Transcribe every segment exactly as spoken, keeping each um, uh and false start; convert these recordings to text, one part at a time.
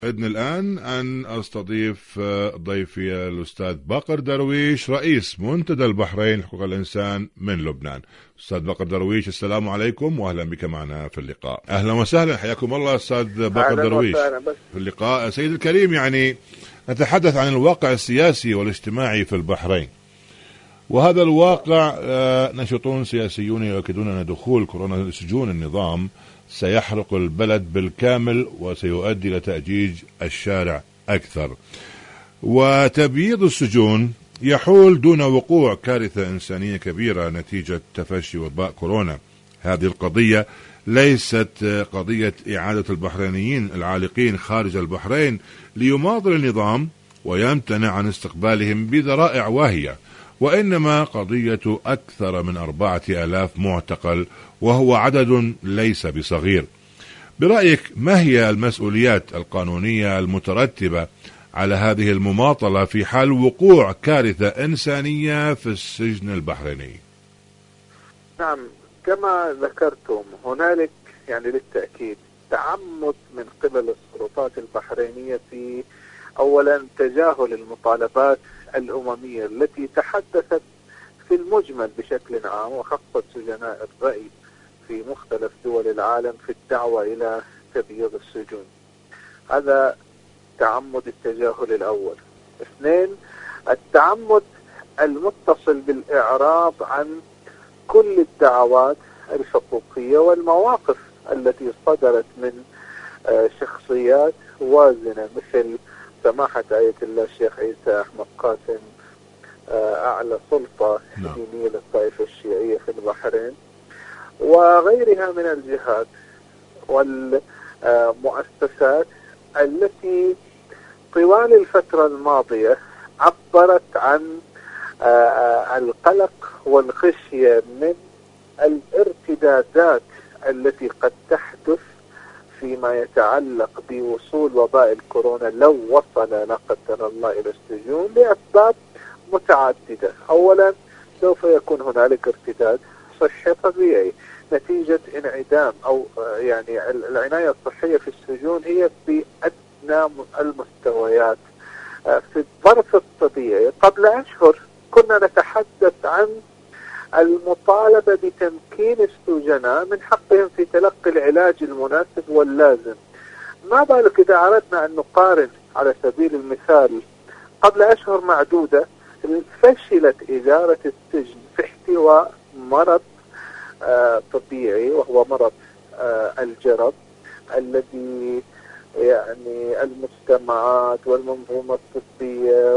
إذن الآن أن أستضيف ضيفي الأستاذ بقر درويش رئيس منتدى البحرين لحقوق الإنسان من لبنان. أستاذ بقر درويش، السلام عليكم وأهلا بك معنا في اللقاء. أهلا وسهلا، حياكم الله أستاذ بقر درويش في اللقاء. سيد الكريم، يعني نتحدث عن الواقع السياسي والاجتماعي في البحرين، وهذا الواقع ناشطون سياسيون يؤكدون أن دخول كورونا لسجون النظام سيحرق البلد بالكامل وسيؤدي إلى تأجيج الشارع أكثر، وتبييض السجون يحول دون وقوع كارثة إنسانية كبيرة نتيجة تفشي وباء كورونا. هذه القضية ليست قضية إعادة البحرينيين العالقين خارج البحرين ليماطل النظام ويمتنع عن استقبالهم بذرائع واهية، وإنما قضية أكثر من أربعة آلاف معتقل، وهو عدد ليس بصغير. برأيك ما هي المسؤوليات القانونية المترتبة على هذه المماطلة في حال وقوع كارثة إنسانية في السجن البحريني؟ نعم، كما ذكرتم هنالك يعني بالتأكيد تعمد من قبل السلطات البحرينية في أولا تجاهل المطالبات الأممية التي تحدثت في المجمل بشكل عام، وخاصة سجناء الرأي في مختلف دول العالم في الدعوة إلى تبييض السجون. هذا تعمد التجاهل الأول. اثنين، التعمد المتصل بالإعراض عن كل الدعوات الحقوقية والمواقف التي صدرت من شخصيات وازنة مثل سماحة آية الله الشيخ عيسى أحمد قاسم، أعلى سلطة دينية للطائفة الشيعية في البحرين، وغيرها من الجهات والمؤسسات التي طوال الفترة الماضية عبرت عن القلق والخشية من الارتدادات التي قد تحدث فيما يتعلق بوصول وباء الكورونا لو وصل لا قدر الله إلى السجون لأسباب متعددة. أولا، سوف يكون هنالك ارتداد صحي طبيعي نتيجة انعدام أو يعني العناية الصحية في السجون هي بأدنى المستويات. في الظرف الطبيعي قبل أشهر كنا نتحدث عن المطالبة بتمكين السجناء من حقهم في تلقي العلاج المناسب واللازم. ما بالك إذا أردنا أن نقارن على سبيل المثال قبل أشهر معدودة فشلت إدارة السجن في احتواء مرض آه طبيعي وهو مرض آه الجرب، الذي يعني المجتمعات والمنظومة الطبية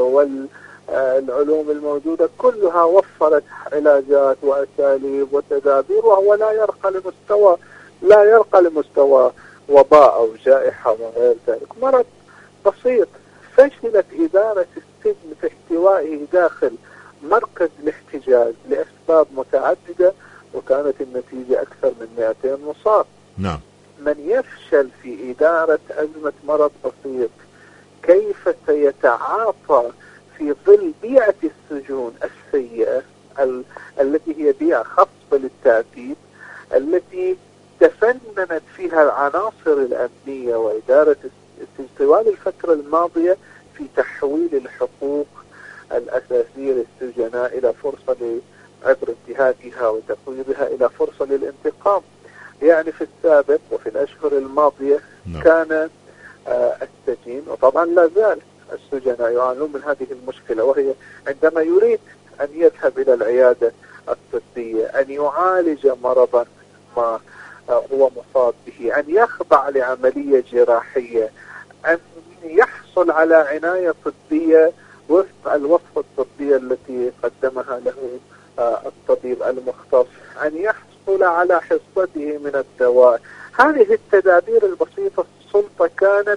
والعلوم الموجودة كلها وفرت علاجات وأساليب وتدابير، وهو لا يرقى لمستوى لا يرقى لمستوى وباء أو جائحة وغير ذلك. مرض بسيط فشلت إدارة السجن في احتوائه داخل مركز الاحتجاز لأسباب متعددة، وكانت النتيجة أكثر من مئتين مصاب. نعم. من يفشل في إدارة أزمة مرض بسيط كيف سيتعاطى في ظل بيئة السجون السيئة ال... التي هي بيئة خصبة للتعذيب، التي تفننت فيها العناصر الأمنية وإدارة طوال الفترة الماضية في تحويل الحقوق الأساسية للسجناء إلى فرصة لعبر انتهاكها وتقويضها إلى فرصة للانتقام. يعني في السابق وفي الأشهر الماضية no. كان آه السجين، وطبعا لا زال السجناء يعانون من هذه المشكلة، وهي عندما يريد أن يذهب إلى العيادة الطبية، أن يعالج مرضا ما آه هو مصاب به، أن يخضع لعملية جراحية، أن يحصل على عناية طبية وفق الوصفة الطبية التي قدمها له آه الطبيب المختص، أن يحصل على حصته من الدواء. هذه التدابير البسيطة السلطة كانت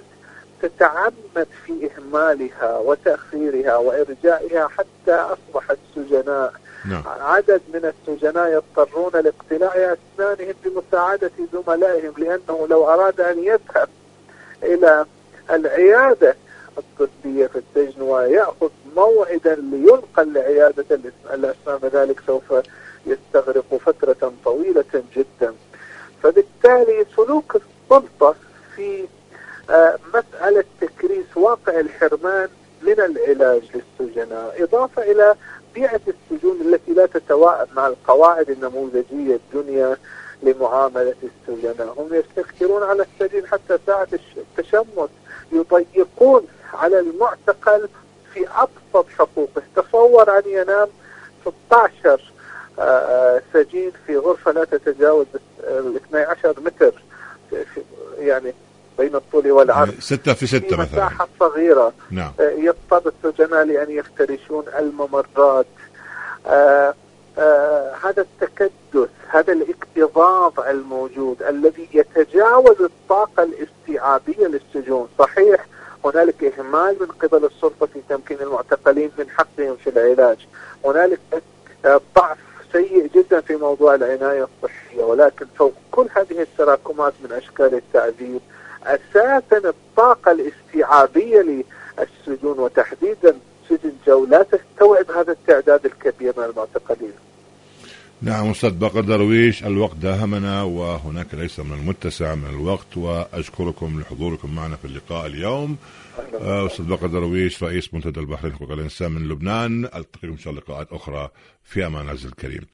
تتعمد في إهمالها وتأخيرها وإرجائها حتى أصبح السجناء نعم. عدد من السجناء يضطرون لاقتلاع أسنانهم بمساعدة زملائهم، لأنه لو أراد أن يذهب إلى العيادة الطبية في السجن ويأخذ موعدا لينقل لعيادة الأسنان ذلك سوف يستغرق فترة طويلة جدا. فبالتالي سلوك السلطة في مسألة تكريس واقع الحرمان من العلاج للسجناء، إضافة إلى بيئة السجون التي لا تتوائم مع القواعد النموذجية الدنيا لمعاملة السجناء. هم يستكثرون على السجين حتى ساعة التشمس، يضيقون على المعتقل في أبسط حقوقه. تصور أن ينام ستة عشر سجين في غرفة لا تتجاوز ال اثني عشر متر، يعني بين الطول والعرض، ستة في ستة في مثلا، مساحة صغيرة. نعم. يضطر السجناء لأن يفترشون الممرات. آآ آآ هذا التكدس، هذا الاكتظاظ الموجود الذي يتجاوز الطاقة الاستيعابية للسجون. صحيح هنالك إهمال من قبل السلطة في تمكين المعتقلين من حقهم في العلاج، هنالك ضعف سيء جدا في موضوع العناية الصحية، ولكن فوق كل هذه التراكمات من أشكال التعذيب، أساسا الطاقة الاستيعابية للسجون وتحديدا سجن جولة تستوعب هذا التعداد الكبير من المعتقلين. نعم أستاذ بقر درويش، الوقت داهمنا وهناك ليس من المتسع من الوقت، وأشكركم لحضوركم معنا في اللقاء اليوم. أستاذ بقر درويش رئيس منتدى البحرين حقوق الإنسان من لبنان. ألتقيكم إن شاء الله لقاءات أخرى، في أمان عز الكريم.